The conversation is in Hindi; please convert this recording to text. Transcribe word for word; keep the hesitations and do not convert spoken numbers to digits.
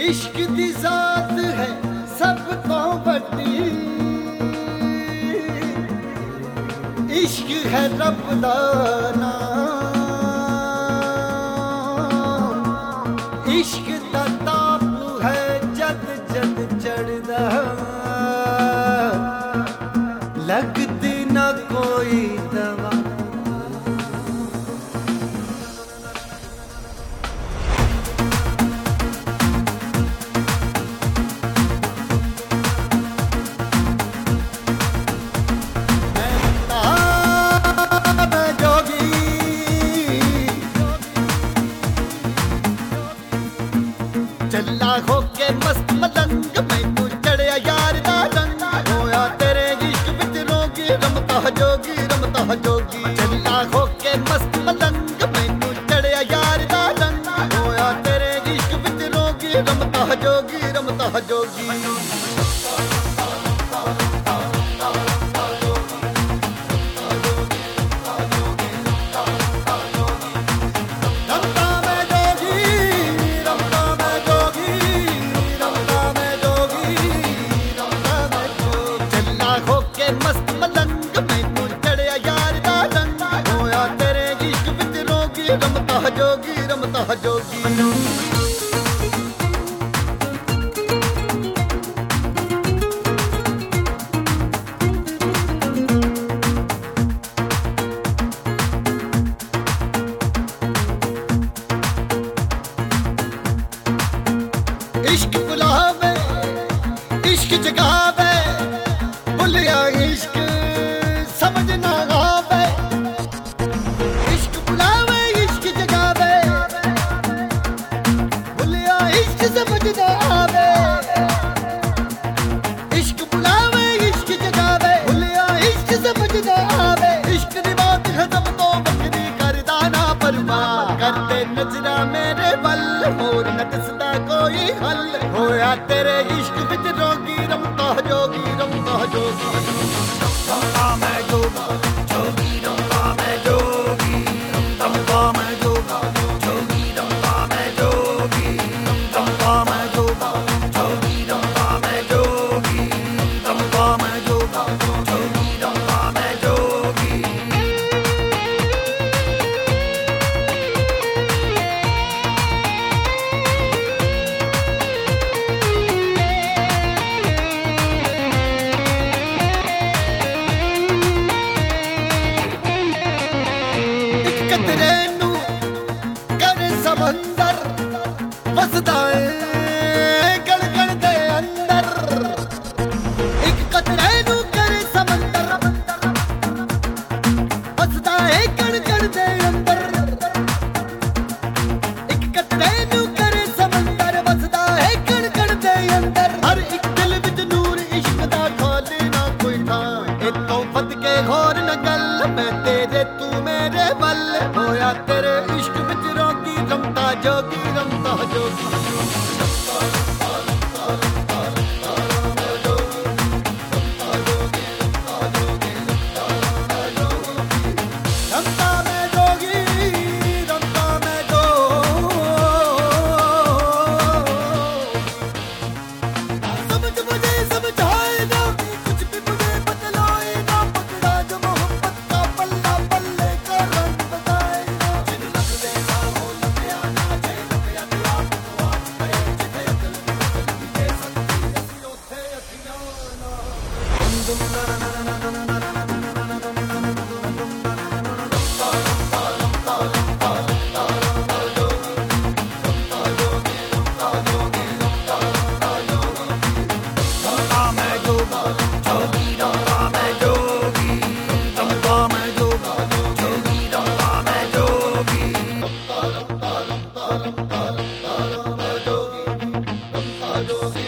इश्क दी जात है सब तो बड़ी, इश्क है रब दा नाम। इश्क दा ताप है जद जद चढ़दा, लगदी ना कोई दवा। चला होके मस्त मलंग मैनू चढ़िया यार दा रंग, होया तेरे इश्क विच रोगी रमता जोगी रमता जोगी। चला होके मस्त मलंग मैनू चढ़िया यार दा रंग, होया तेरे इश्क विच रोगी रमता जोगी रमता जोगी। मस्त मलंग मैनू चढ़िया यार दा रंग, होया तेरे इश्क विच रोगी रमता जोगी रमता जोगी। इश्क बुलावे इश्क जगावे, भुलिया इश्क समझ ना आवे। इश्क बुलावे इश्क जगावे, भुलिया इश्क समझ ना आवे। इश्क बुलावे इश्क जगावे, भुलिया इश्क समझ ना आवे। इश्क दी बात है सब तो बकरी करदा ना परवाह, करते नजरा मेरे वल होर न दसदा कोई हल। होया तेरे इश्क विच रोगी रमता जोगी रमता जोगी। रमता मैं जोगी जोगी रमता मैं जोगी, रमता मैं जोगी जोगी रमता मैं जोगी, रमता मैं जोगी जोगी रमता मैं जोगी, रमता मैं जोगी जोगी रमता मैं जोगी। कतरे नू कर समंदर वसदा है गलगल दे अंदर। एक कतरे नू कर समंदर वसदा है गलगल दे अंदर। एक कतरे नू कर समंदर वसदा है गलगल दे अंदर। हर एक दिल विच नूर इश्क दा खोले ना कोई थां, ए तो फद के होर न गल मैं तेरे तू मेरे बल। होया तेरे इश्क विच रोगी रमता जोगी रमता जोगी। रमता मैं जोगी रमता मैं जोगी। समझ मुझे समझाए ना कुछ भी मुझे बतलाए ना, पकड़ा जो मोहब्बत का पल्ला पल्ले का रंग बताए ना। जिन लग देगा हो लगे आना जे लगे अगला बकवास करे, जिथे अकल अकल भी दे सकती असी उथे अखियां ना। दुम दुम ना ना ना ना ना ना। Jogi